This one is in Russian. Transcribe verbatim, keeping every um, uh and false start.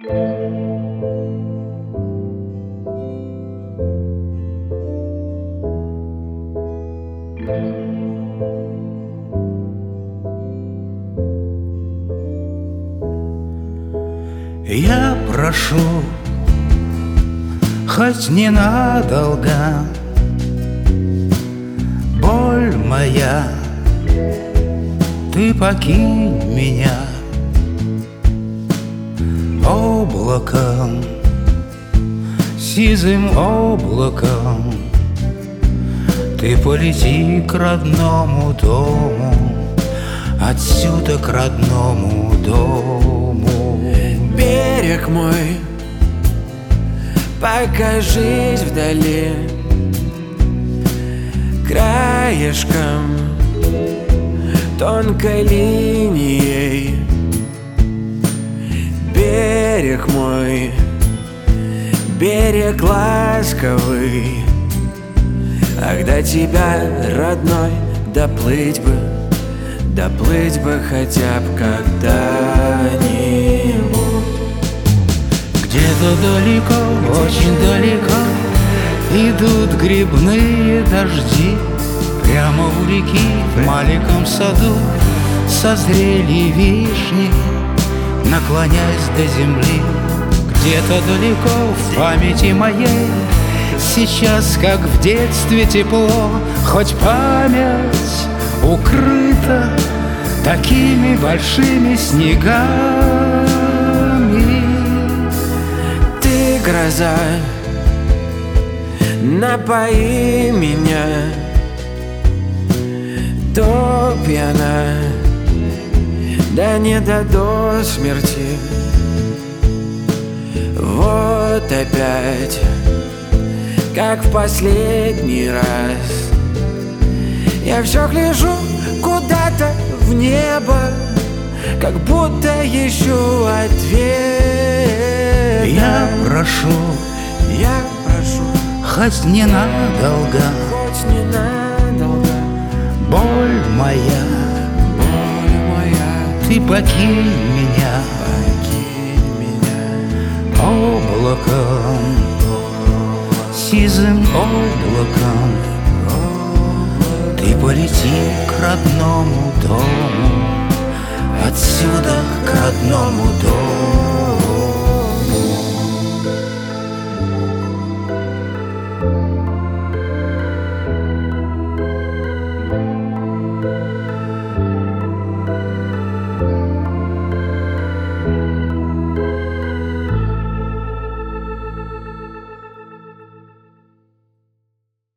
Я прошу, хоть ненадолго, боль моя, ты покинь меня. Облаком, сизым облаком ты полети к родному дому, отсюда к родному дому. Берег мой, покажись вдали, краешком, тонкой линией. Берег мой, берег ласковый, ах, до тебя, родной, доплыть бы, доплыть бы хотя бы когда-нибудь. Где-то далеко, очень далеко идут грибные дожди. Прямо у реки, в маленьком саду созрели вишни, наклоняясь до земли. Где-то далеко в памяти моей сейчас, как в детстве, тепло, хоть память укрыта такими большими снегами. Ты, гроза, напои меня, то пьяна, да не до смерти. Вот опять, как в последний раз, я все гляжу куда-то в небо, как будто ищу ответ. Я прошу, я прошу, хоть ненадолго, хоть ненадолго, боль моя, боль моя, ты покинь меня, покинь меня. Облаком, сизым облаком ты полети к родному дому, отсюда к родному дому.